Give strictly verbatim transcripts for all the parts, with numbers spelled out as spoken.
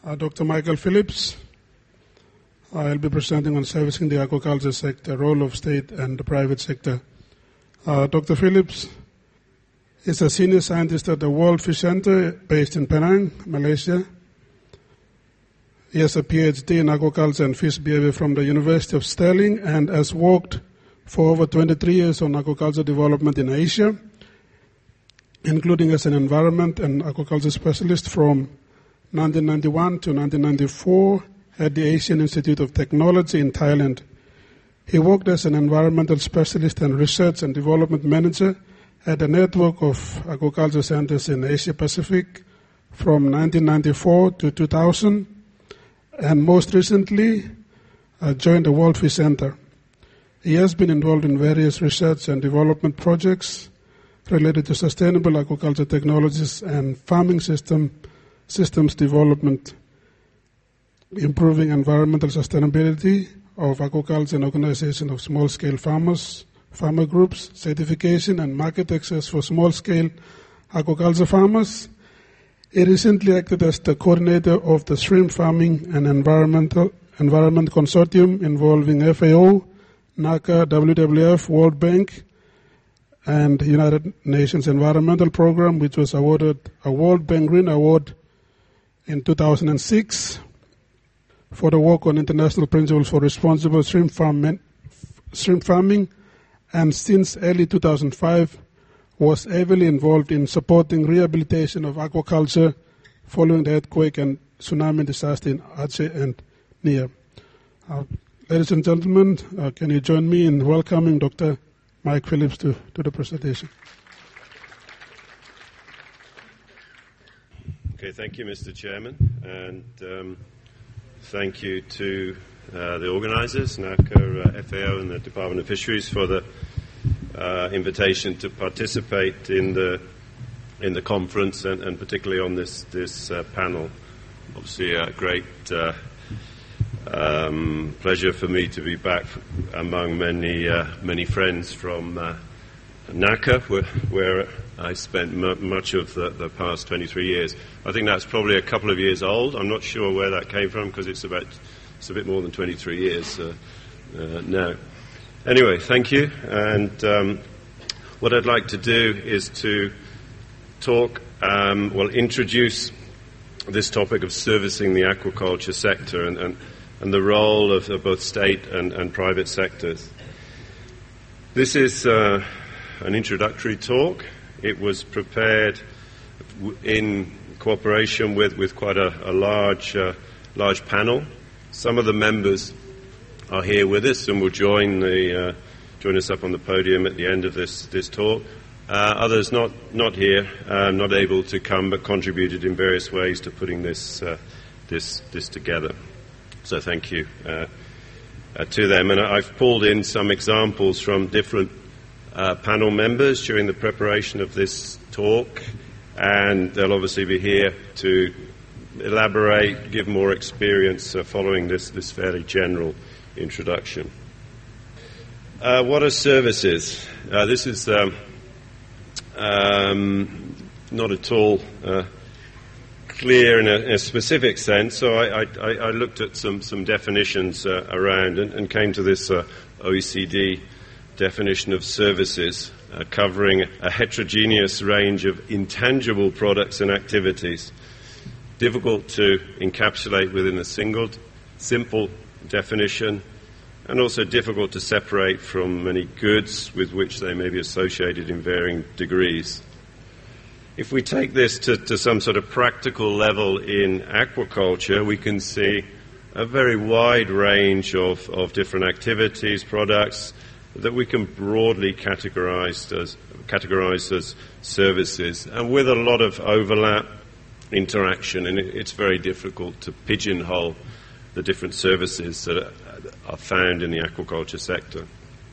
Uh, Doctor Michael Phillips. I'll be presenting on servicing the aquaculture sector, role of state and the private sector. Uh, Doctor Phillips is a senior scientist at the World Fish Center based in Penang, Malaysia. He has a P H D in aquaculture and fish behavior from the University of Stirling and has worked for over twenty-three years on aquaculture development in Asia, including as an environment and aquaculture specialist from nineteen ninety-one to nineteen ninety-four at the Asian Institute of Technology in Thailand. He worked as an environmental specialist and research and development manager at a network of aquaculture centers in Asia Pacific from nineteen ninety-four to two thousand, and most recently uh, joined the World Fish Center. He has been involved in various research and development projects related to sustainable aquaculture technologies and farming system systems development, improving environmental sustainability of aquaculture and organization of small-scale farmers, farmer groups, certification and market access for small-scale aquaculture farmers. He recently acted as the coordinator of the Shrimp Farming and Environmental Environment Consortium involving F A O, NACA, W W F, World Bank, and United Nations Environmental Program, which was awarded a World Bank Green Award in two thousand six for the work on international principles for responsible shrimp, farm, shrimp farming, and since early two thousand five was heavily involved in supporting rehabilitation of aquaculture following the earthquake and tsunami disaster in Aceh and Nia. Uh, ladies and gentlemen, uh, can you join me in welcoming Doctor Mike Phillips to, to the presentation? Okay, thank you, Mister Chairman, and um, thank you to uh, the organisers, NACA, uh, F A O, and the Department of Fisheries for the uh, invitation to participate in the in the conference, and, and particularly on this this uh, panel. Obviously, a great uh, um, pleasure for me to be back among many uh, many friends from uh, NACA, where, where I spent m- much of the, the past twenty-three years. I think that's probably a couple of years old. I'm not sure where that came from because it's about it's a bit more than twenty-three years uh, uh, now. Anyway, thank you. And um, what I'd like to do is to talk, um, well, introduce this topic of servicing the aquaculture sector and, and, and the role of, of both state and, and private sectors. This is uh, an introductory talk. It was prepared in cooperation with, with quite a, a large uh, large panel. Some of the members are here with us and will join the uh, join us up on the podium at the end of this this talk. Uh, others not not here, uh, not able to come, but contributed in various ways to putting this uh, this this together. So thank you uh, uh, to them. And I've pulled in some examples from different Uh, panel members during the preparation of this talk, and they'll obviously be here to elaborate, give more experience uh, following this, this fairly general introduction. Uh, what are services? Uh, this is um, um, not at all uh, clear in a, in a specific sense, so I, I, I looked at some, some definitions uh, around and, and came to this uh, O E C D definition of services, uh, covering a heterogeneous range of intangible products and activities, difficult to encapsulate within a single, simple definition, and also difficult to separate from many goods with which they may be associated in varying degrees. If we take this to, to some sort of practical level in aquaculture, we can see a very wide range of, of different activities, products, that we can broadly categorize as, categorize as services, and with a lot of overlap, interaction, and it, it's very difficult to pigeonhole the different services that are, are found in the aquaculture sector.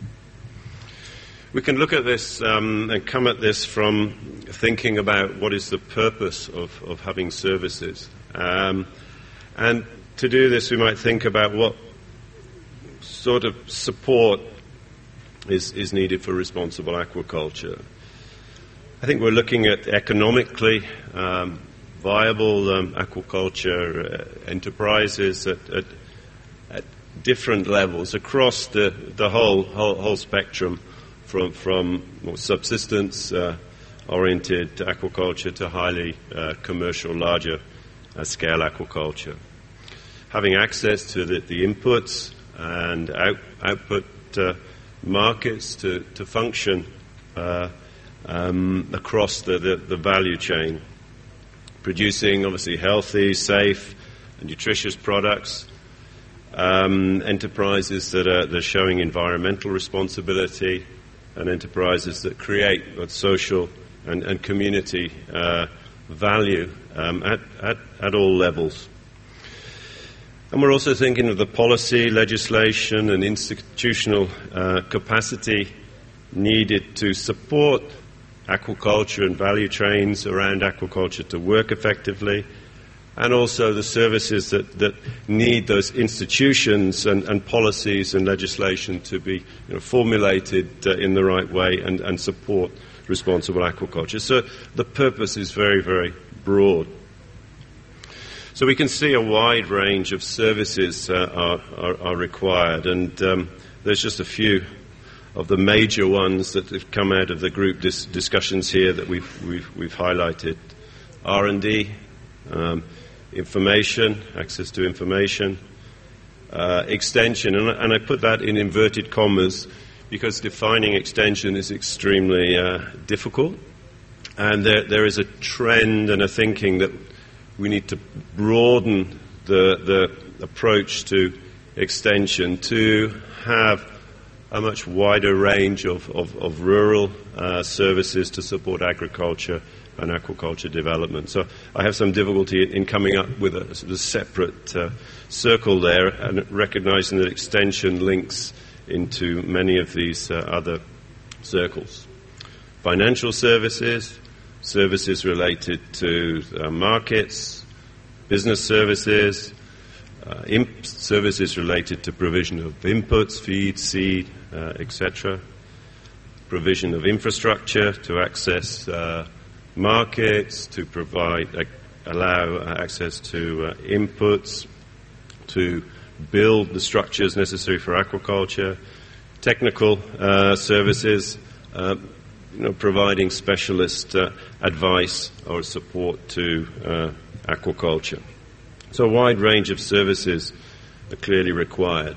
We can look at this um, and come at this from thinking about what is the purpose of, of having services. Um, and to do this, we might think about what sort of support Is, is needed for responsible aquaculture. I think we're looking at economically um, viable um, aquaculture uh, enterprises at, at, at different levels across the, the whole, whole, whole spectrum, from, from more subsistence uh, oriented aquaculture to highly uh, commercial, larger uh, scale aquaculture. Having access to the, the inputs and out, output uh, markets to, to function uh, um, across the, the, the value chain, producing obviously healthy, safe, and nutritious products, um, enterprises that are, that are showing environmental responsibility, and enterprises that create both social and, and community uh, value um, at, at, at all levels. And we're also thinking of the policy, legislation, and institutional uh, capacity needed to support aquaculture and value chains around aquaculture to work effectively, and also the services that, that need those institutions and, and policies and legislation to be you know, formulated uh, in the right way and, and support responsible aquaculture. So the purpose is very, very broad. So we can see a wide range of services uh, are, are, are required, and um, there's just a few of the major ones that have come out of the group dis- discussions here that we've, we've, we've highlighted. R and D, um, information, access to information, uh, extension, and, and I put that in inverted commas because defining extension is extremely uh, difficult, and there, there is a trend and a thinking that we need to broaden the, the approach to extension to have a much wider range of, of, of rural uh, services to support agriculture and aquaculture development. So I have some difficulty in coming up with a, sort of separate uh, circle there, and recognizing that extension links into many of these uh, other circles. Financial services, services related to uh, markets, business services, uh, imp- services related to provision of inputs, feed, seed, uh, et cetera, provision of infrastructure to access uh, markets, to provide, uh, allow uh, access to uh, inputs, to build the structures necessary for aquaculture, technical uh, services, uh, you know, providing specialist uh, advice or support to uh, aquaculture. So a wide range of services are clearly required.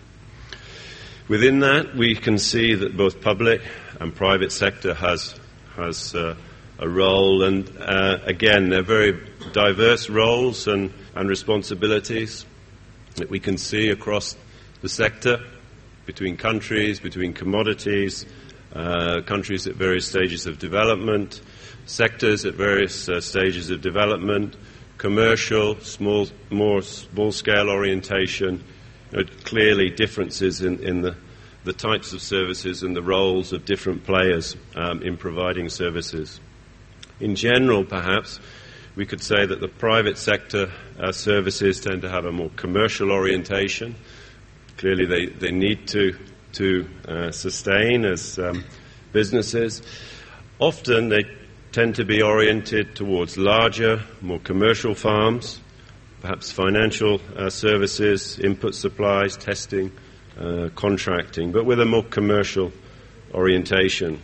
Within that, we can see that both public and private sector has has uh, a role, and uh, again, they're very diverse roles and, and responsibilities that we can see across the sector, between countries, between commodities, uh, countries at various stages of development, sectors at various uh, stages of development, commercial, small, more small-scale orientation, you know, clearly differences in, in the, the types of services and the roles of different players um, in providing services. In general, perhaps, we could say that the private sector uh, services tend to have a more commercial orientation. Clearly, they, they need to, to uh, sustain as um, businesses. Often, they tend to be oriented towards larger, more commercial farms, perhaps financial uh, services, input supplies, testing, uh, contracting, but with a more commercial orientation.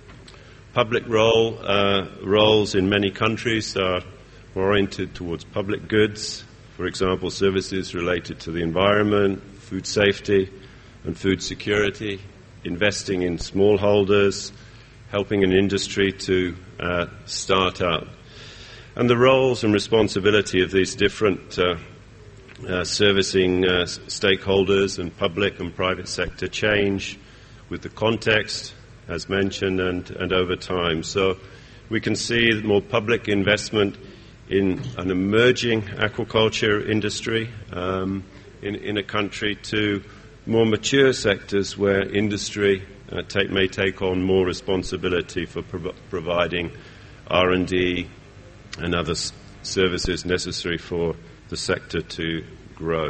Public role uh, roles in many countries are oriented towards public goods, for example, services related to the environment, food safety and food security, investing in smallholders, helping an industry to uh, start up. And the roles and responsibility of these different uh, uh, servicing uh, stakeholders and public and private sector change with the context, as mentioned, and, and over time. So we can see more public investment in an emerging aquaculture industry um, in, in a country to more mature sectors where industry uh, take, may take on more responsibility for pro- providing R and D and other s- services necessary for the sector to grow.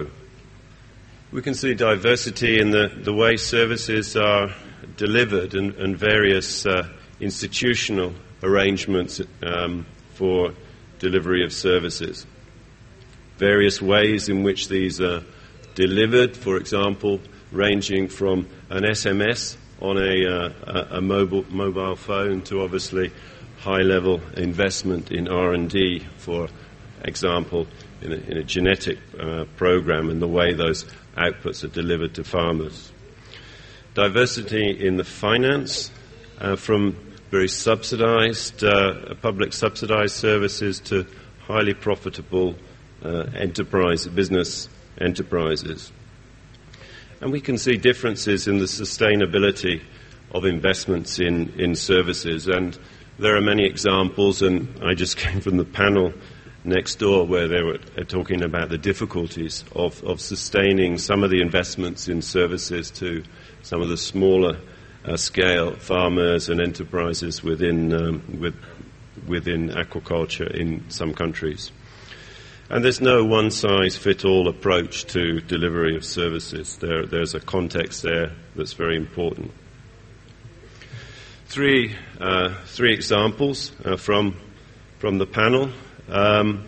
We can see diversity in the, the way services are delivered and, and various uh, institutional arrangements um, for delivery of services. Various ways in which these are delivered, for example, ranging from an S M S on a, uh, a, a mobile, mobile phone to obviously high-level investment in R and D, for example, in a, in a genetic uh, program and the way those outputs are delivered to farmers. Diversity in the finance, uh, from very subsidized, uh, public subsidized services to highly profitable uh, enterprise, business enterprises. And we can see differences in the sustainability of investments in, in services. And there are many examples, and I just came from the panel next door where they were talking about the difficulties of, of sustaining some of the investments in services to some of the smaller uh, scale farmers and enterprises within, um, with, within aquaculture in some countries. And there's no one-size-fits-all approach to delivery of services. There, there's a context there that's very important. Three, uh, three examples uh, from, from the panel. Um,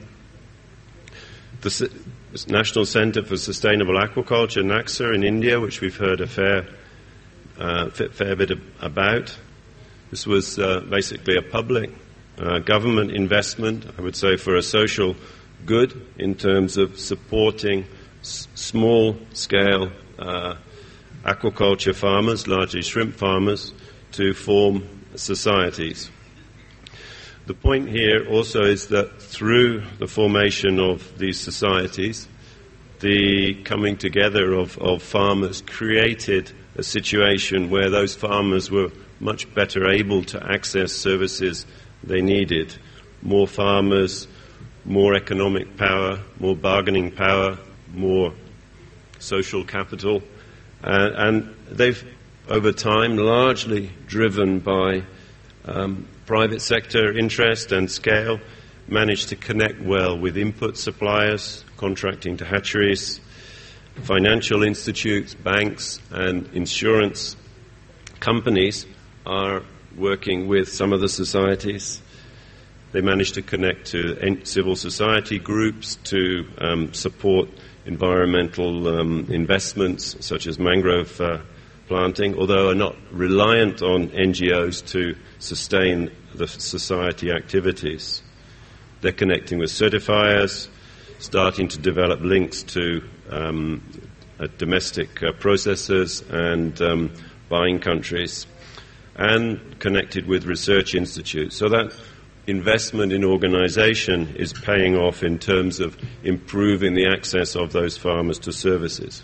the S- National Centre for Sustainable Aquaculture, NACSA, in India, which we've heard a fair, uh, fair bit about. This was uh, basically a public uh, government investment, I would say, for a social good in terms of supporting s- small-scale uh, aquaculture farmers, largely shrimp farmers, to form societies. The point here also is that through the formation of these societies, the coming together of, of farmers created a situation where those farmers were much better able to access services they needed. More farmers, more economic power, more bargaining power, more social capital, uh, and they've, over time, largely driven by um, private sector interest and scale, managed to connect well with input suppliers, contracting to hatcheries, financial institutes, banks, and insurance companies are working with some of the societies. They managed to connect to civil society groups to um, support environmental um, investments such as mangrove uh, planting, although are not reliant on N G Os to sustain the society activities. They're connecting with certifiers, starting to develop links to um, uh, domestic uh, processors and um, buying countries, and connected with research institutes. So that investment in organization is paying off in terms of improving the access of those farmers to services.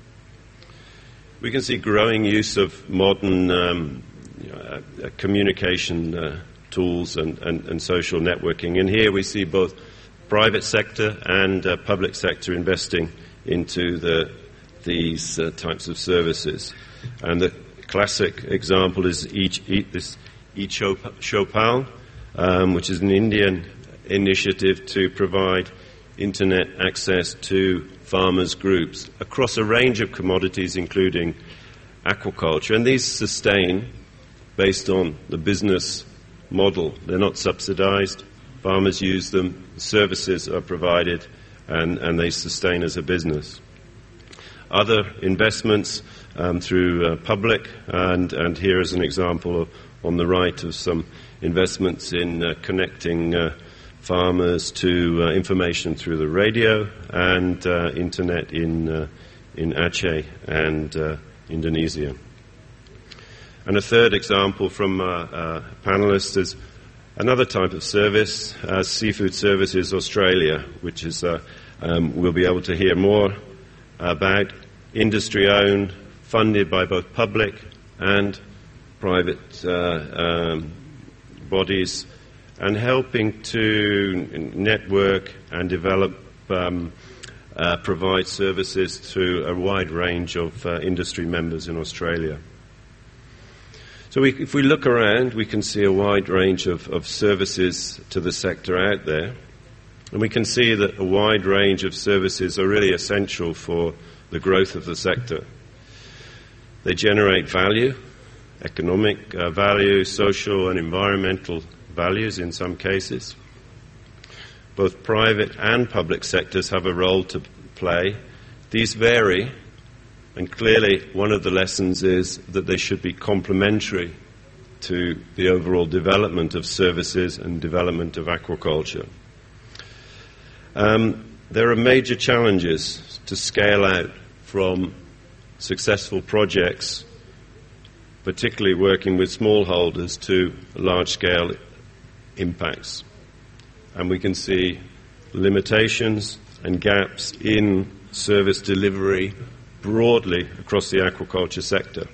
We can see growing use of modern um, you know, uh, communication uh, tools and, and, and social networking. And here we see both private sector and uh, public sector investing into the, these uh, types of services. And the classic example is each, each, this eChopal, Um, which is an Indian initiative to provide internet access to farmers' groups across a range of commodities, including aquaculture. And these sustain based on the business model. They're not subsidized. Farmers use them, services are provided, and, and they sustain as a business. Other investments um, through uh, public, and, and here is an example of, on the right of some investments in uh, connecting uh, farmers to uh, information through the radio and uh, internet in uh, in Aceh and uh, Indonesia. And a third example from uh, uh, panelists is another type of service, uh, Seafood Services Australia, which is uh, um, we'll be able to hear more about, industry-owned, funded by both public and private uh, um, bodies, and helping to network and develop, um, uh, provide services to a wide range of uh, industry members in Australia. So we, if we look around, we can see a wide range of, of services to the sector out there, and we can see that a wide range of services are really essential for the growth of the sector. They generate value, economic uh, value, social and environmental values in some cases. both private and public sectors have a role to play. These vary, and clearly one of the lessons is that they should be complementary to the overall development of services and development of aquaculture. Um, there are major challenges to scale out from successful projects, particularly working with smallholders, to large-scale impacts. And we can see limitations and gaps in service delivery broadly across the aquaculture sector.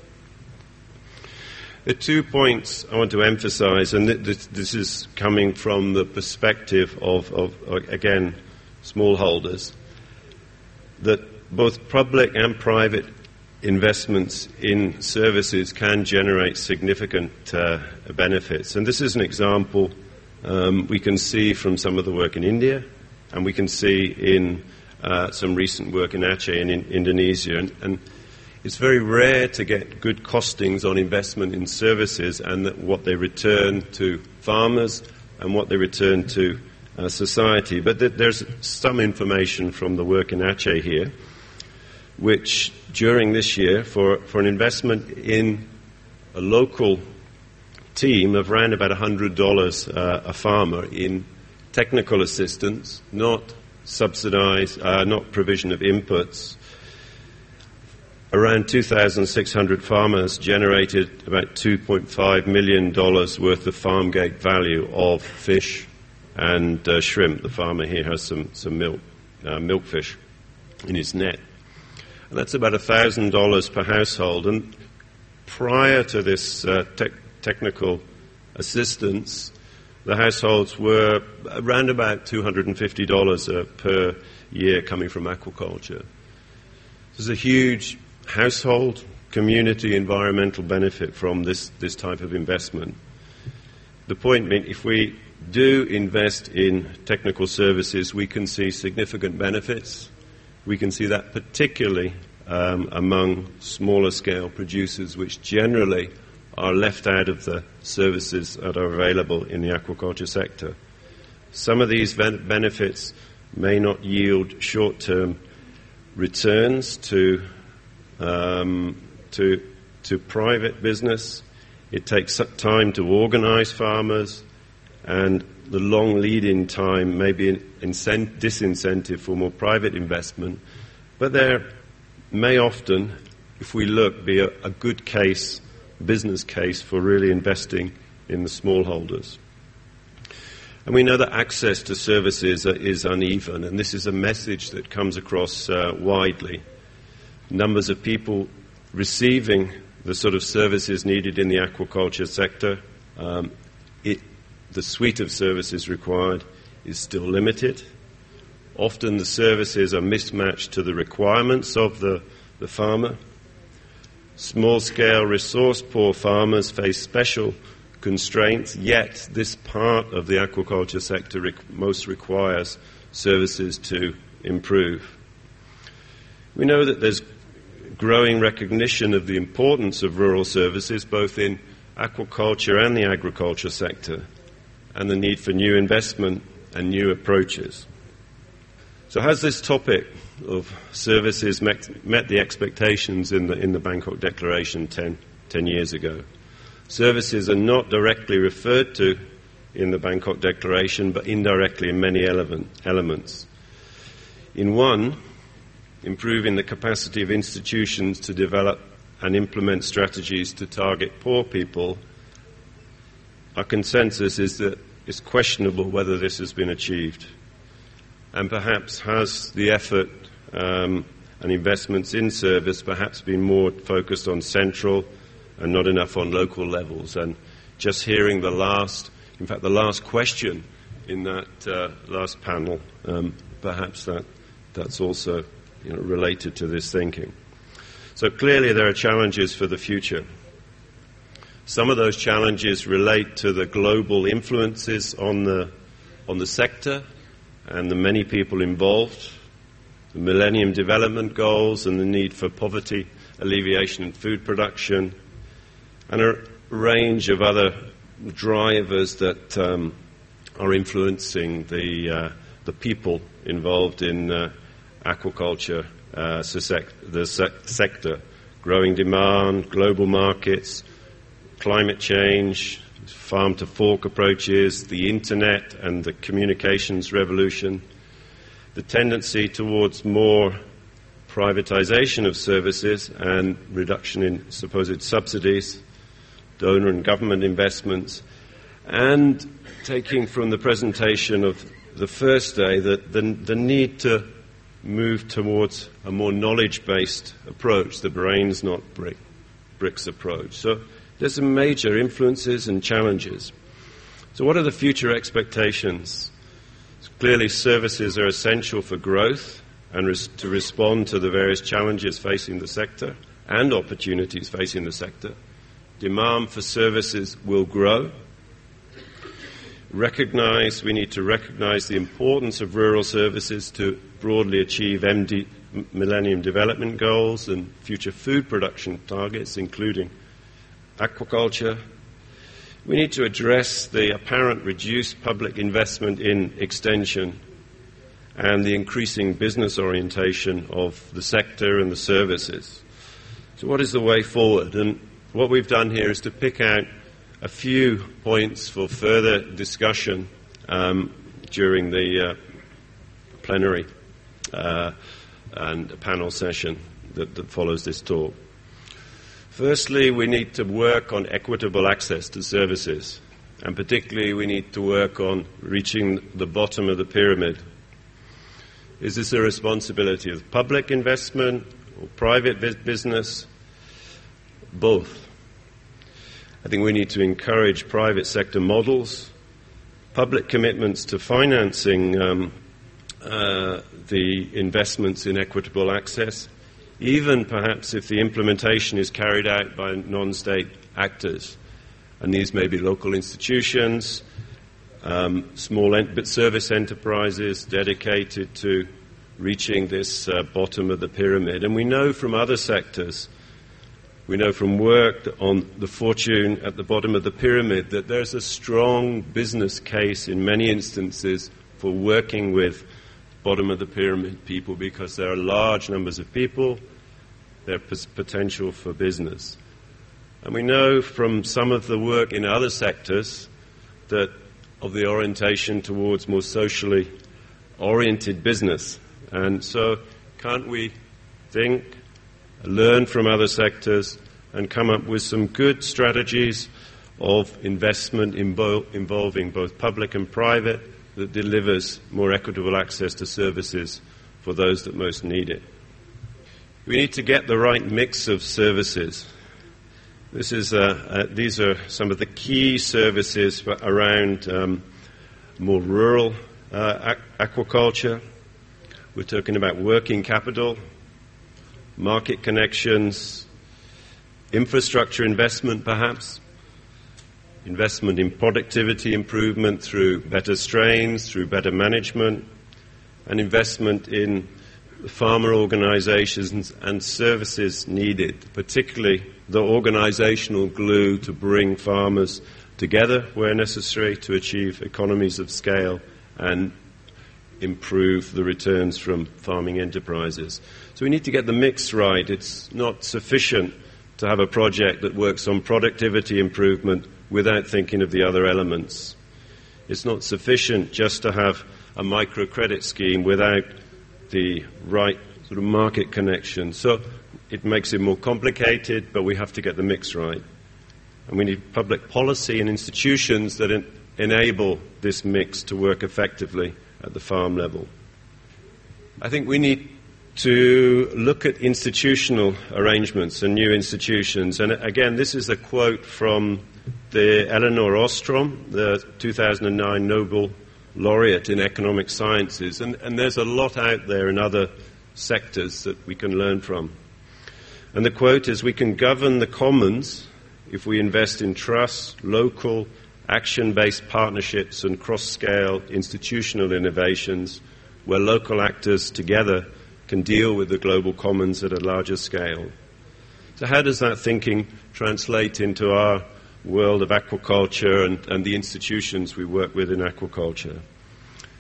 The two points I want to emphasize, and this, this is coming from the perspective of, of, again, smallholders, that both public and private investments in services can generate significant uh, benefits. And this is an example um, we can see from some of the work in India, and we can see in uh, some recent work in Aceh in, in Indonesia. And, and it's very rare to get good costings on investment in services and that what they return to farmers and what they return to uh, society. But th- there's some information from the work in Aceh here, which during this year, for, for an investment in a local team of around about one hundred dollars uh, a farmer in technical assistance, not subsidized, uh, not provision of inputs, around two thousand six hundred farmers generated about two point five million dollars worth of farm gate value of fish and uh, shrimp. The farmer here has some, some milk, uh, milkfish in his net. And that's about one thousand dollars per household. And prior to this uh, te- technical assistance, the households were around about two hundred fifty dollars uh, per year coming from aquaculture. There's a huge household, community, environmental benefit from this, this type of investment. The point being, if we do invest in technical services, we can see significant benefits. We can see that particularly um, among smaller scale producers, which generally are left out of the services that are available in the aquaculture sector. Some of these ben- benefits may not yield short-term returns to um, to to private business. It takes time to organize farmers, and the long lead-in time may be an incent- disincentive for more private investment. But there may often, if we look, be a, a good case, business case for really investing in the smallholders. And we know that access to services is uneven, and this is a message that comes across uh, widely. Numbers of people receiving the sort of services needed in the aquaculture sector, um, it, the suite of services required is still limited. Often the services are mismatched to the requirements of the, the farmer. Small-scale, resource-poor farmers face special constraints, yet this part of the aquaculture sector rec- most requires services to improve. We know that there's growing recognition of the importance of rural services, both in aquaculture and the agriculture sector, and the need for new investment and new approaches. So has this topic of services met, met the expectations in the, in the Bangkok Declaration ten, ten years ago? Services are not directly referred to in the Bangkok Declaration, but indirectly in many element, elements. In one, improving the capacity of institutions to develop and implement strategies to target poor people, our consensus is that it's questionable whether this has been achieved. And perhaps has the effort um, and investments in service perhaps been more focused on central and not enough on local levels. And just hearing the last, in fact, the last question in that uh, last panel, um, perhaps that that's also you know, related to this thinking. So clearly there are challenges for the future. Some of those challenges relate to the global influences on the on the sector and the many people involved, the Millennium Development Goals and the need for poverty alleviation and food production, and a range of other drivers that um, are influencing the uh, the people involved in uh, aquaculture, uh, the sector, growing demand, global markets, climate change, farm-to-fork approaches, the internet and the communications revolution, the tendency towards more privatization of services and reduction in supposed subsidies, donor and government investments, and taking from the presentation of the first day that the, the need to move towards a more knowledge-based approach, the brains not brick, bricks approach. So there's some major influences and challenges. So what are the future expectations? Clearly, services are essential for growth and res- to respond to the various challenges facing the sector and opportunities facing the sector. Demand for services will grow. Recognize, we need to recognize the importance of rural services to broadly achieve M D, Millennium Development Goals and future food production targets, including aquaculture. We need to address the apparent reduced public investment in extension and the increasing business orientation of the sector and the services. So what is the way forward? And what we've done here is to pick out a few points for further discussion um, during the uh, plenary uh, and panel session that, that follows this talk. Firstly, we need to work on equitable access to services, and particularly we need to work on reaching the bottom of the pyramid. Is this a responsibility of public investment or private business? Both. I think we need to encourage private sector models, public commitments to financing um, uh, the investments in equitable access, even perhaps if the implementation is carried out by non-state actors. And these may be local institutions, um, small en- service enterprises dedicated to reaching this uh, bottom of the pyramid. And we know from other sectors, we know from work on the fortune at the bottom of the pyramid, that there's a strong business case in many instances for working with bottom of the pyramid people, because there are large numbers of people, there's potential for business. And we know from some of the work in other sectors that of the orientation towards more socially oriented business. And so can't we think, learn from other sectors and come up with some good strategies of investment invo- involving both public and private that delivers more equitable access to services for those that most need it. We need to get the right mix of services. This is, uh, uh, these are some of the key services for around um, more rural uh, aquaculture. We're talking about working capital, market connections, infrastructure investment perhaps, investment in productivity improvement through better strains, through better management, and investment in the farmer organizations and services needed, particularly the organizational glue to bring farmers together where necessary to achieve economies of scale and improve the returns from farming enterprises. So we need to get the mix right. It's not sufficient to have a project that works on productivity improvement without thinking of the other elements. It's not sufficient just to have a microcredit scheme without the right sort of market connection. So it makes it more complicated, but we have to get the mix right. And we need public policy and institutions that en- enable this mix to work effectively at the farm level. I think we need to look at institutional arrangements and new institutions. And again, this is a quote from the Elinor Ostrom, the two thousand nine Nobel laureate in economic sciences. And, and there's a lot out there in other sectors that we can learn from. And the quote is, "We can govern the commons if we invest in trust, local, action-based partnerships and cross-scale institutional innovations where local actors together can deal with the global commons at a larger scale." So how does that thinking translate into our world of aquaculture and, and the institutions we work with in aquaculture?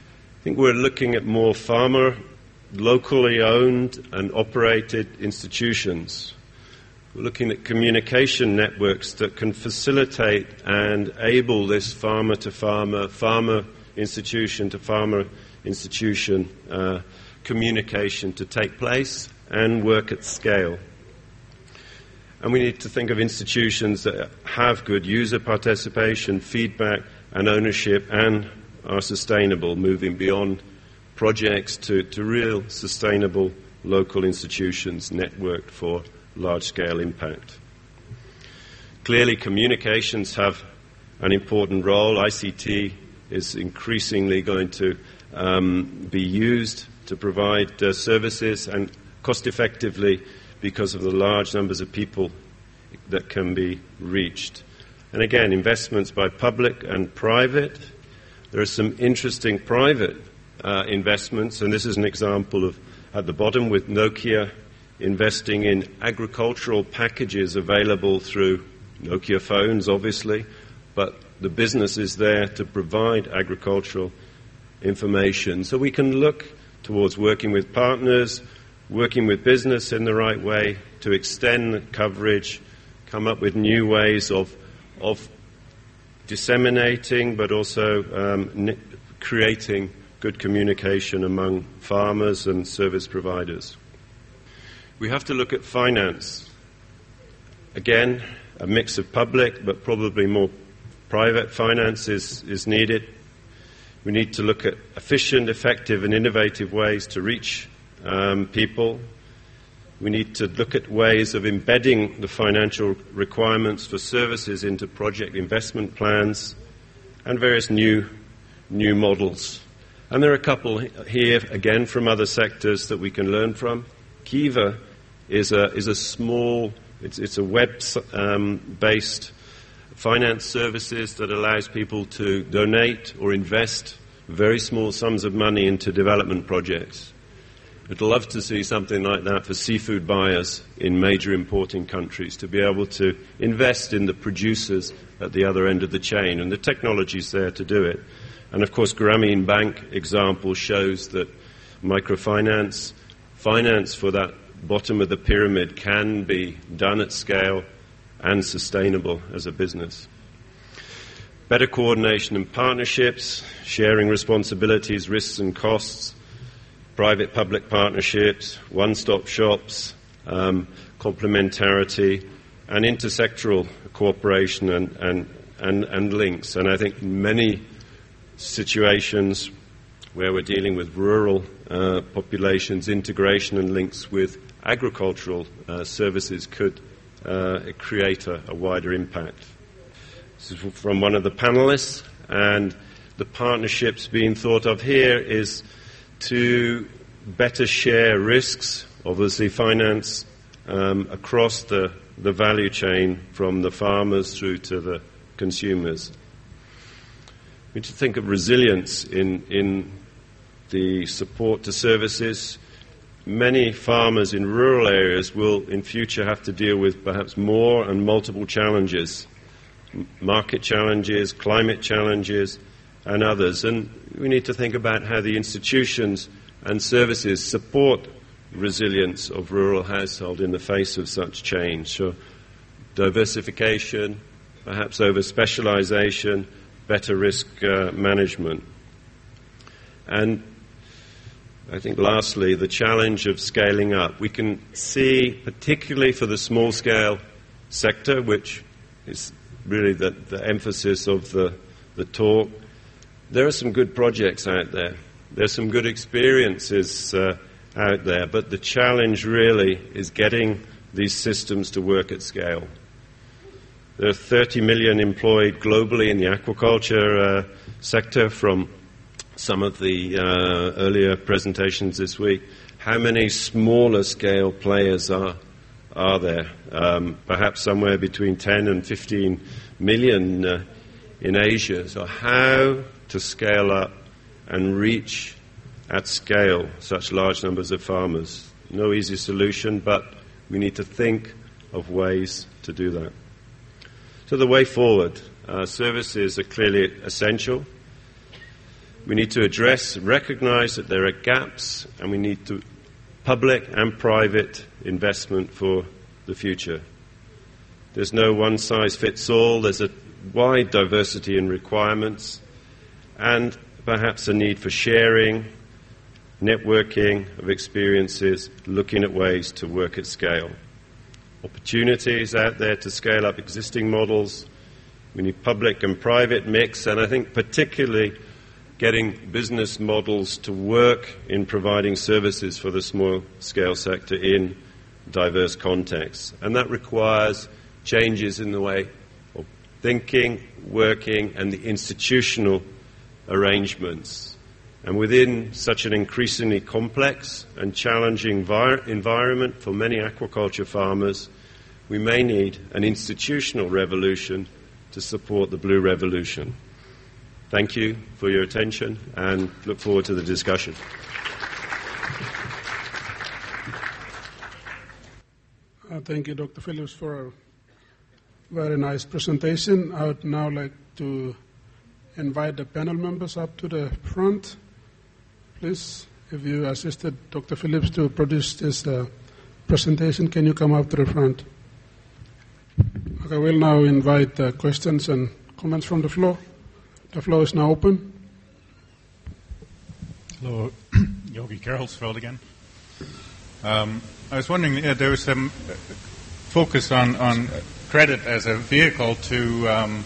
I think we're looking at more farmer, locally owned and operated institutions. We're looking at communication networks that can facilitate and enable this farmer-to-farmer, farmer institution to farmer institution uh, communication to take place and work at scale. And we need to think of institutions that have good user participation, feedback, and ownership, and are sustainable, moving beyond projects to, to real sustainable local institutions networked for large-scale impact. Clearly, communications have an important role. I C T is increasingly going to um, be used to provide uh, services and cost-effectively because of the large numbers of people that can be reached. And again, investments by public and private. There are some interesting private uh, investments, and this is an example of at the bottom with Nokia investing in agricultural packages available through Nokia phones, obviously, but the business is there to provide agricultural information. So we can look towards working with partners, working with business in the right way to extend the coverage, come up with new ways of, of disseminating, but also um, creating good communication among farmers and service providers. We have to look at finance. Again, a mix of public, but probably more private finance is, is needed. We need to look at efficient, effective, and innovative ways to reach um, people. We need to look at ways of embedding the financial requirements for services into project investment plans and various new, new models. And there are a couple here, again, from other sectors that we can learn from. Kiva is a, is a small, it's, it's a web-based um, finance services that allows people to donate or invest very small sums of money into development projects. I'd love to see something like that for seafood buyers in major importing countries, to be able to invest in the producers at the other end of the chain, and the technology's there to do it. And of course, Grameen Bank example shows that microfinance, finance for that bottom of the pyramid can be done at scale and sustainable as a business. Better coordination and partnerships, sharing responsibilities, risks and costs, private-public partnerships, one-stop shops, um, complementarity, and intersectoral cooperation and, and, and, and links. And I think many situations where we're dealing with rural uh, populations, integration and links with agricultural uh, services could uh, create a, a wider impact. This is from one of the panelists, and the partnerships being thought of here is to better share risks, obviously finance, um, across the, the value chain from the farmers through to the consumers. We need to think of resilience in, in the support to services. Many farmers in rural areas will in future have to deal with perhaps more and multiple challenges, market challenges, climate challenges, and others. And we need to think about how the institutions and services support resilience of rural household in the face of such change. So diversification, perhaps over specialization, better risk uh, management. And I think lastly, the challenge of scaling up. We can see, particularly for the small-scale sector, which is really the, the emphasis of the, the talk, there are some good projects out there. There's some good experiences uh, out there, but the challenge really is getting these systems to work at scale. There are thirty million employed globally in the aquaculture uh, sector from some of the uh, earlier presentations this week. How many smaller scale players are are there? Um, perhaps somewhere between ten and fifteen million uh, in Asia. So how to scale up and reach at scale such large numbers of farmers? No easy solution, but we need to think of ways to do that. So the way forward, uh, services are clearly essential. We need to address, recognize that there are gaps, and we need to public and private investment for the future. There's no one-size-fits-all. There's a wide diversity in requirements and perhaps a need for sharing, networking of experiences, looking at ways to work at scale. Opportunities out there to scale up existing models. We need public and private mix, and I think particularly getting business models to work in providing services for the small-scale sector in diverse contexts. And that requires changes in the way of thinking, working, and the institutional arrangements. And within such an increasingly complex and challenging vi- environment for many aquaculture farmers, we may need an institutional revolution to support the Blue Revolution. Thank you for your attention and look forward to the discussion. Uh, thank you, Doctor Phillips, for a very nice presentation. I would now like to invite the panel members up to the front. Please, if you assisted Doctor Phillips to produce this uh, presentation, can you come up to the front? Okay, we'll now invite uh, questions and comments from the floor. The floor is now open. Hello, Yogi Karolsfeld again. Um, I was wondering, uh, there was some focus on, on credit as a vehicle to um,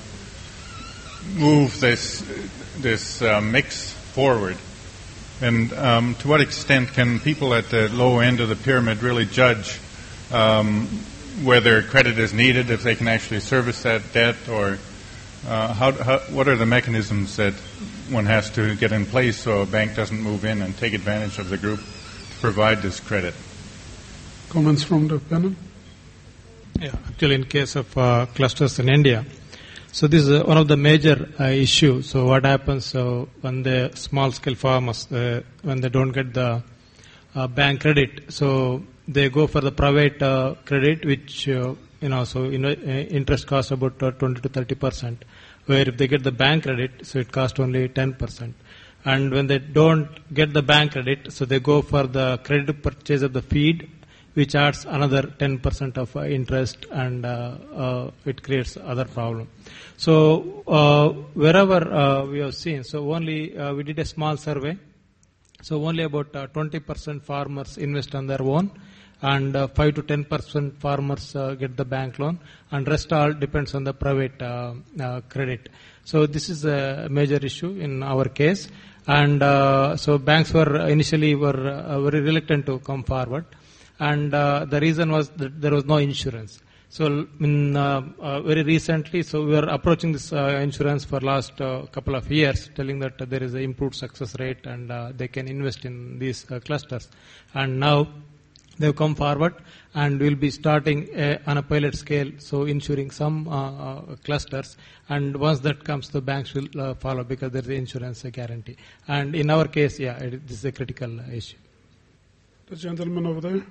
move this this uh, mix forward. And um, to what extent can people at the low end of the pyramid really judge um, whether credit is needed, if they can actually service that debt, or uh, how, how, what are the mechanisms that one has to get in place so a bank doesn't move in and take advantage of the group to provide this credit? Comments from the panel? Yeah, actually in case of uh, clusters in India, so this is one of the major uh, issues. So what happens uh, when the small-scale farmers, uh, when they don't get the uh, bank credit, so they go for the private uh, credit, which uh, you know, so you know, interest costs about uh, twenty to thirty percent. Where if they get the bank credit, so it costs only ten percent. And when they don't get the bank credit, so they go for the credit purchase of the feed, which adds another ten percent of uh, interest, and uh, uh, it creates other problem. So uh, wherever uh, we have seen, so only uh, we did a small survey. So only about uh, twenty percent farmers invest on their own, and uh, five to ten percent farmers uh, get the bank loan, and rest all depends on the private uh, uh, credit. So this is a major issue in our case, and uh, so banks were initially were uh, very reluctant to come forward. And uh, the reason was that there was no insurance. So in, uh, uh, very recently, so we are approaching this uh, insurance for last uh, couple of years, telling that uh, there is an improved success rate and uh, they can invest in these uh, clusters. And now they have come forward, and we'll be starting uh, on a pilot scale, so insuring some uh, uh, clusters. And once that comes, the banks will uh, follow because there is an insurance guarantee. And in our case, yeah, it, this is a critical uh, issue. The gentleman over there.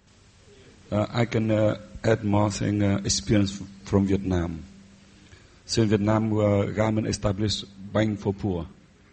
Uh, I can uh, add more thing, uh, experience f- from Vietnam. So in Vietnam, uh, government established Bank for Poor,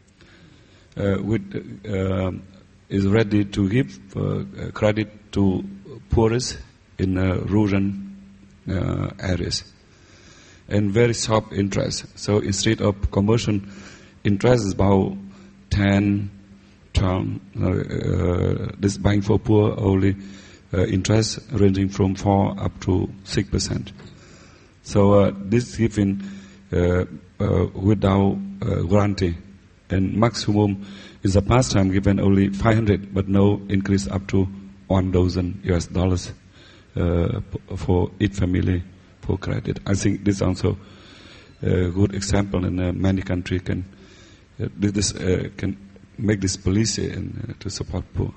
uh, which uh, is ready to give uh, credit to poorest in uh, rural uh, areas, and very soft interest. So instead of commercial interest is about ten term, uh, uh, this Bank for Poor only Uh, interest ranging from four up to six percent. So uh, this given uh, uh, without uh, guarantee, and maximum is a past time given only five hundred, but no increase up to one thousand U S dollars uh, for each family for credit. I think this also a good example, in uh, many countries can uh, this uh, can make this policy and uh, to support poor.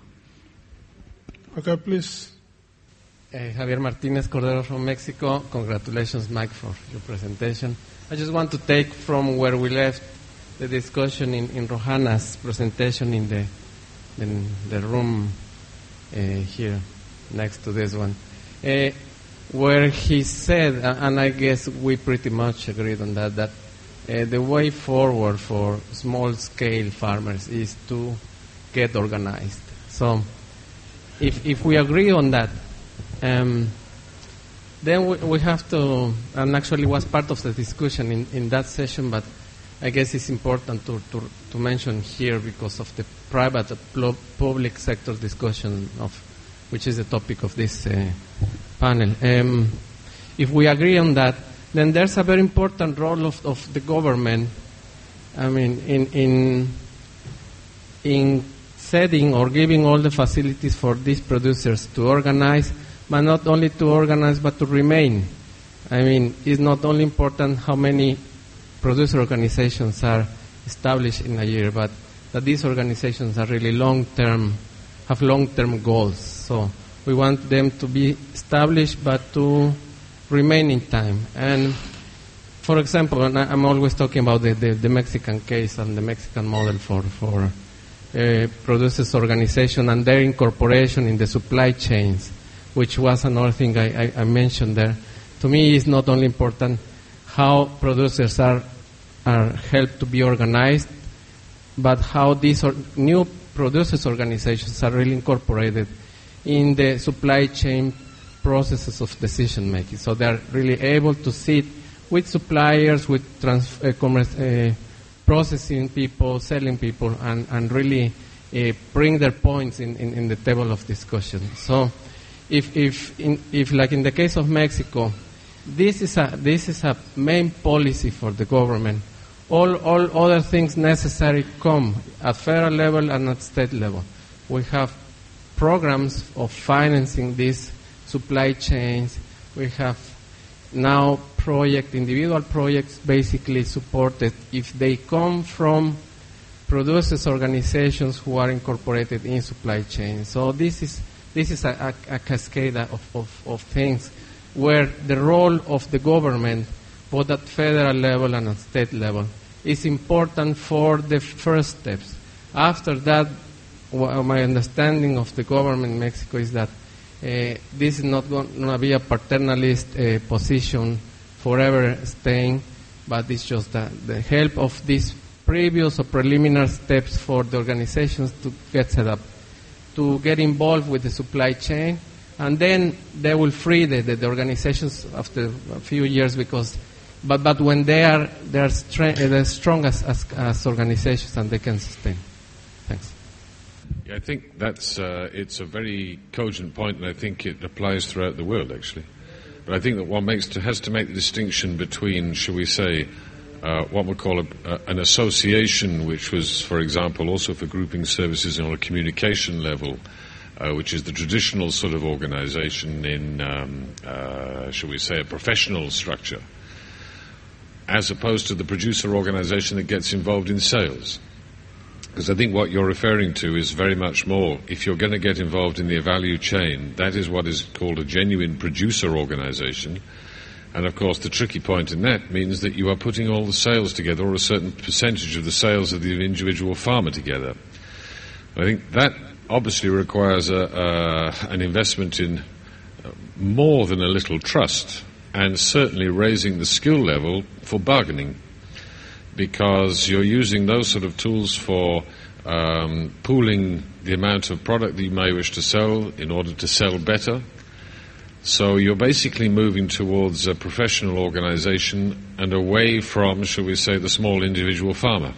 Okay, please. Uh, Javier Martinez Cordero from Mexico. Congratulations, Mike, for your presentation. I just want to take from where we left the discussion in, in Rohana's presentation in the in the room uh, here next to this one, uh, where he said, uh, and I guess we pretty much agreed on that, that uh, the way forward for small-scale farmers is to get organized. So if, if we agree on that, um, then we, we have to, and actually was part of the discussion in, in that session, but I guess it's important to, to, to mention here because of the private uh, public sector discussion of which is the topic of this uh, panel. Um, if we agree on that, then there's a very important role of, of the government. I mean, in in in setting or giving all the facilities for these producers to organize, but not only to organize, but to remain. I mean, it's not only important how many producer organizations are established in a year, but that these organizations are really long-term, have long-term goals. So we want them to be established, but to remain in time. And for example, and I'm always talking about the, the, the Mexican case and the Mexican model for, for uh, producers organization and their incorporation in the supply chains, which was another thing I, I, I mentioned there. To me, it's not only important how producers are, are helped to be organized, but how these or new producers organizations are really incorporated in the supply chain processes of decision making. So they are really able to sit with suppliers, with trans, uh, commerce, uh, processing people, selling people, and, and really uh, bring their points in, in, in the table of discussion. So if, if, in, if like in the case of Mexico, this is a, this is a main policy for the government, all, all other things necessary come at federal level and at state level. We have programs of financing these supply chains. We have now project, individual projects basically supported if they come from producers organizations who are incorporated in supply chains. So this is this is a, a, a cascade of, of, of things where the role of the government, both at federal level and at state level, is important for the first steps. After that, well, my understanding of the government in Mexico is that uh, this is not going to be a paternalist uh, position forever staying, but it's just the, the help of these previous or preliminary steps for the organizations to get set up, to get involved with the supply chain, and then they will free the, the, the organizations after a few years because But but when they are they are stra- they're strong as, as as organizations and they can sustain. Thanks. Yeah, I think that's uh, it's a very cogent point, and I think it applies throughout the world actually. But I think that one makes to, has to make the distinction between, shall we say, uh, what we call a, uh, an association, which was, for example, also for grouping services on a communication level, uh, which is the traditional sort of organization in, um, uh, shall we say, a professional structure, as opposed to the producer organization that gets involved in sales. Because I think what you're referring to is very much more, if you're going to get involved in the value chain, that is what is called a genuine producer organization. And of course the tricky point in that means that you are putting all the sales together, or a certain percentage of the sales of the individual farmer together. I think that obviously requires a, uh, an investment in more than a little trust, and certainly raising the skill level for bargaining, because you're using those sort of tools for um, pooling the amount of product that you may wish to sell in order to sell better. So you're basically moving towards a professional organization and away from, shall we say, the small individual farmer.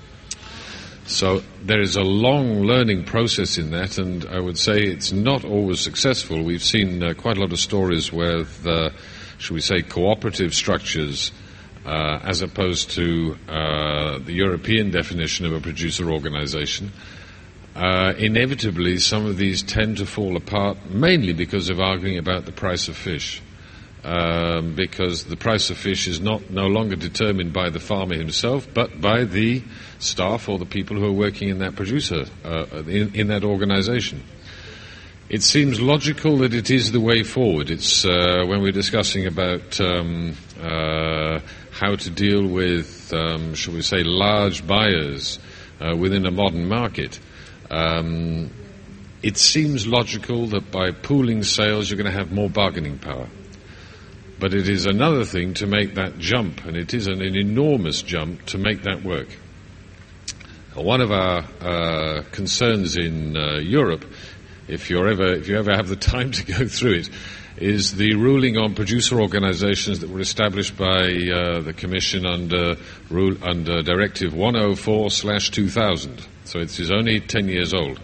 So there is a long learning process in that, and I would say it's not always successful. We've seen uh, quite a lot of stories where the should we say, cooperative structures, uh, as opposed to uh, the European definition of a producer organization. Uh, inevitably, some of these tend to fall apart, mainly because of arguing about the price of fish. Um, because the price of fish is not no longer determined by the farmer himself, but by the staff or the people who are working in that producer, uh, in, in that organization. It seems logical that it is the way forward. It's uh, when we're discussing about um, uh, how to deal with, um, shall we say, large buyers uh, within a modern market. Um, it seems logical that by pooling sales you're going to have more bargaining power. But it is another thing to make that jump, and it is an, an enormous jump to make that work. One of our uh, concerns in uh, Europe, if you're ever if you ever have the time to go through it, is the ruling on producer organisations that were established by uh, the Commission under rule under Directive one oh four slash two thousand. So it is only ten years old.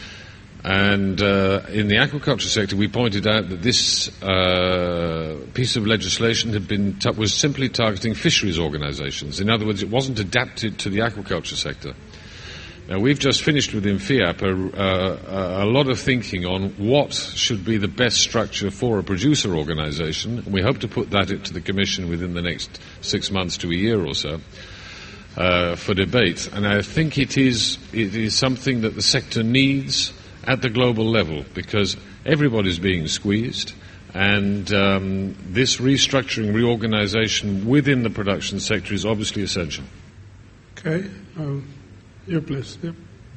And uh, in the aquaculture sector, we pointed out that this uh, piece of legislation had been t- was simply targeting fisheries organisations. In other words, it wasn't adapted to the aquaculture sector. Now, we've just finished with INFIAP a, uh, a lot of thinking on what should be the best structure for a producer organisation, and we hope to put that to the Commission within the next six months to a year or so. Uh, for debate, and I think it is it is something that the sector needs at the global level, because everybody's being squeezed, and um, this restructuring, reorganisation within the production sector is obviously essential. Okay, um, you please. Yep.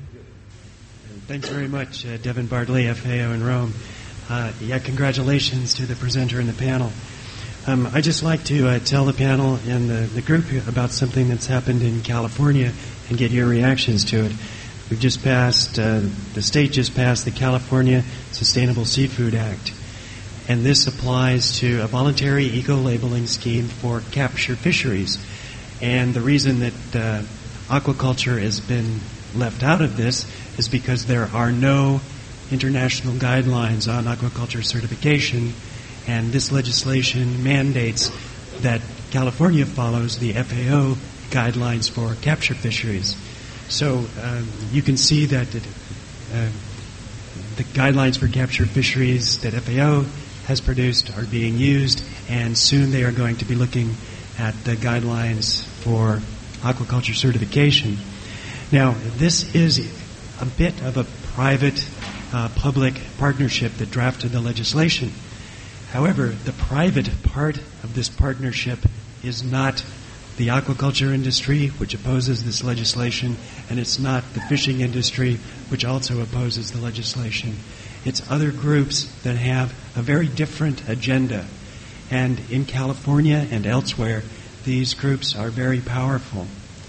Thanks very much, uh, Devin Bartley, F A O in Rome. Uh, yeah, congratulations to the presenter and the panel. Um, I'd just like to uh, tell the panel and the, the group about something that's happened in California and get your reactions to it. We've just passed, uh, the state just passed the California Sustainable Seafood Act. And this applies to a voluntary eco-labeling scheme for capture fisheries. And the reason that uh, aquaculture has been left out of this is because there are no international guidelines on aquaculture certification, and this legislation mandates that California follows the F A O guidelines for capture fisheries. So um, you can see that it, uh, the guidelines for capture fisheries that F A O has produced are being used, and soon they are going to be looking at the guidelines for aquaculture certification. Now, this is a bit of a private-public uh, partnership that drafted the legislation. However, the private part of this partnership is not the aquaculture industry, which opposes this legislation, and it's not the fishing industry, which also opposes the legislation. It's other groups that have a very different agenda. And in California and elsewhere, these groups are very powerful.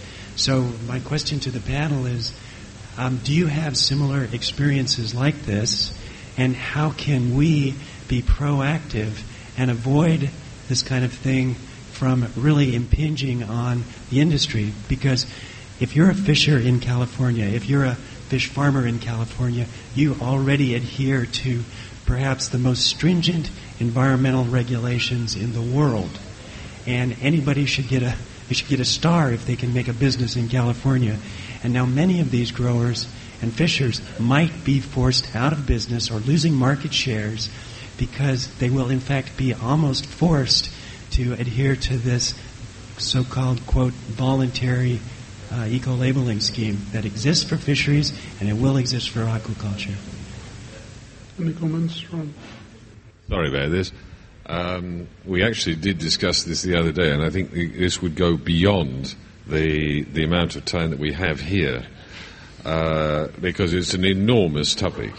So my question to the panel is, um, do you have similar experiences like this, and how can we be proactive and avoid this kind of thing from really impinging on the industry? Because if you're a fisher in California, if you're a fish farmer in California, you already adhere to perhaps the most stringent environmental regulations in the world. And anybody should get a they should get a star if they can make a business in California. And now many of these growers and fishers might be forced out of business or losing market shares because they will in fact be almost forced to adhere to this so-called, quote, voluntary uh, eco-labeling scheme that exists for fisheries, and it will exist for aquaculture. Any comments from? Sorry about this. Um, we actually did discuss this the other day, and I think this would go beyond the the amount of time that we have here, uh, because it's an enormous topic.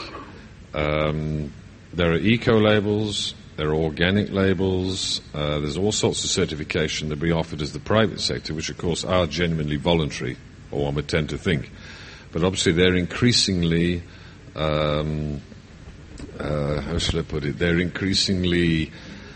Um, there are eco-labels, there are organic labels, uh, there's all sorts of certification that we offered as the private sector, which of course are genuinely voluntary, or one would tend to think. But obviously they're increasingly, um, uh, how shall I put it, they're increasingly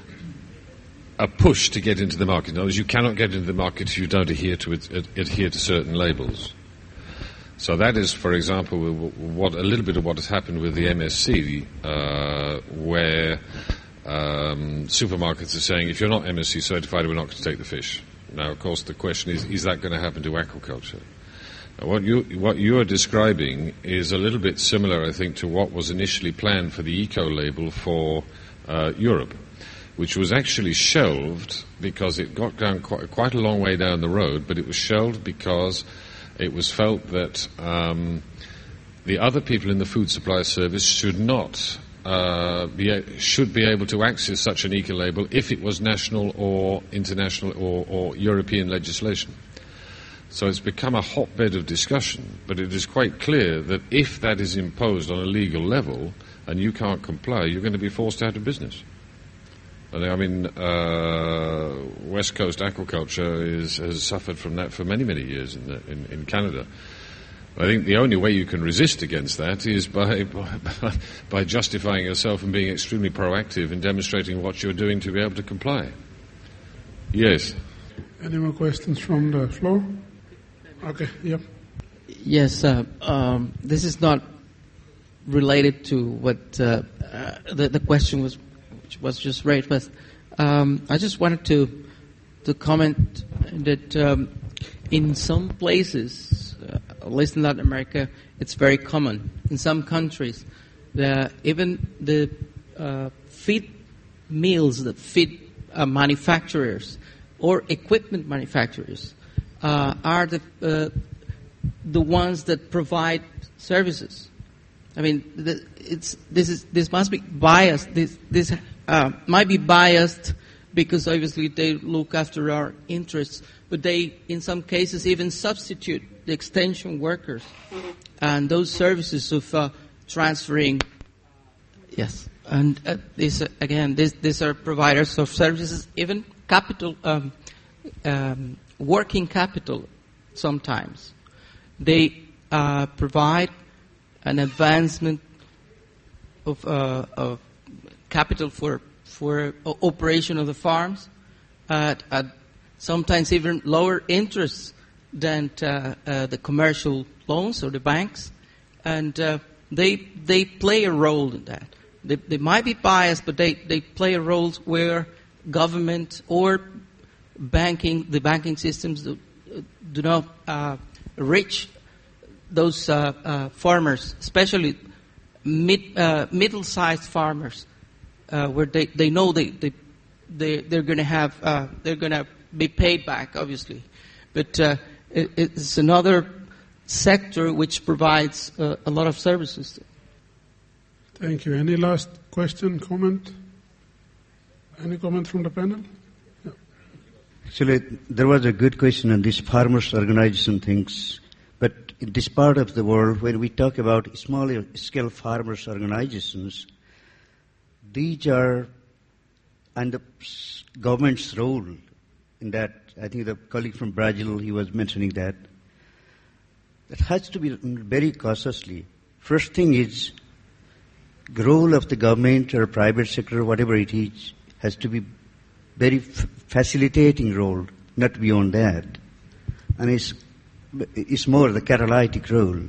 a push to get into the market. In other words, you cannot get into the market if you don't adhere to it, adhere to certain labels. So that is, for example, what a little bit of what has happened with the M S C, uh, where um, supermarkets are saying, if you're not M S C certified, we're not going to take the fish. Now, of course, the question is, is that going to happen to aquaculture? Now, what you what you are describing is a little bit similar, I think, to what was initially planned for the eco-label for uh, Europe, which was actually shelved because it got down quite, quite a long way down the road, but it was shelved because it was felt that um, the other people in the food supply service should not uh, be should be able to access such an eco-label if it was national or international or, or European legislation. So it's become a hotbed of discussion, but it is quite clear that if that is imposed on a legal level and you can't comply, you're going to be forced out of business. And I mean, uh, West Coast aquaculture is, has suffered from that for many, many years in, the, in, in Canada. I think the only way you can resist against that is by, by by justifying yourself and being extremely proactive in demonstrating what you're doing to be able to comply. Yes. Any more questions from the floor? Okay, yep. Yes, uh, um, this is not related to what uh, uh, the, the question was, which was just raised, but um, I just wanted to to comment that um, in some places, uh, at least in Latin America, it's very common. In some countries, the, even the uh, feed mills, the feed uh, manufacturers or equipment manufacturers uh, are the uh, the ones that provide services. I mean, the, it's this is this must be biased. This this uh, might be biased because obviously they look after our interests, but they, in some cases, even substitute the extension workers and those services of uh, transferring. Yes, and uh, these uh, again, these these are providers of services, even capital, um, um, working capital. Sometimes they uh, provide an advancement of, uh, of capital for for operation of the farms at, at sometimes even lower interest than uh, uh, the commercial loans or the banks, and uh, they they play a role in that. They, they might be biased, but they, they play a role where government or banking the banking systems do, do not uh, reach those uh, uh, farmers, especially mid uh, middle-sized farmers. Uh, where they, they know they, they, they, they're going to have, uh, they're going to be paid back, obviously. But uh, it, it's another sector which provides uh, a lot of services. Thank you. Any last question, comment? Any comment from the panel? Yeah. Actually, there was a good question on this farmers' organization things. But in this part of the world, when we talk about small-scale farmers' organizations, these are, and the government's role in that, I think the colleague from Brazil, he was mentioning that, that has to be very cautiously. First thing is, the role of the government or private sector, whatever it is, has to be very f- facilitating role, not beyond that. And it's, it's more the catalytic role.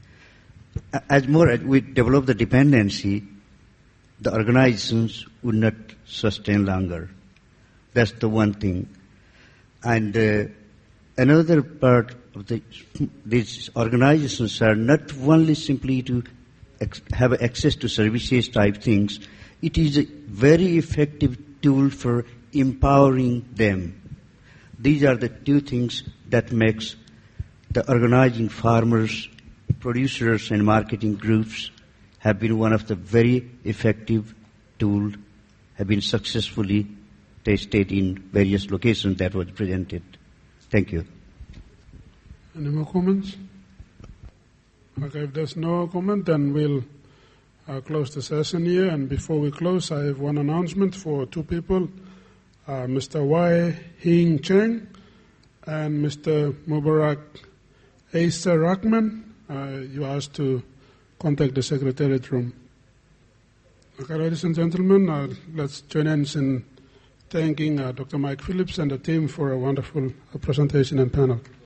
As more as we develop the dependency, the organizations would not sustain longer. That's the one thing. And uh, another part of the, these organizations are not only simply to ex- have access to services type things. It is a very effective tool for empowering them. These are the two things that makes the organizing farmers, producers, and marketing groups have been one of the very effective tools, have been successfully tested in various locations that was presented. Thank you. Any more comments? Okay, if there's no comment, then we'll uh, close the session here. And before we close, I have one announcement for two people, uh, Mister Wai Hing Cheng and Mister Mubarak Asa Rahman. Uh, you asked to contact the Secretariat room. Okay, ladies and gentlemen, uh, let's join hands in thanking uh, Doctor Mike Phillips and the team for a wonderful uh, presentation and panel.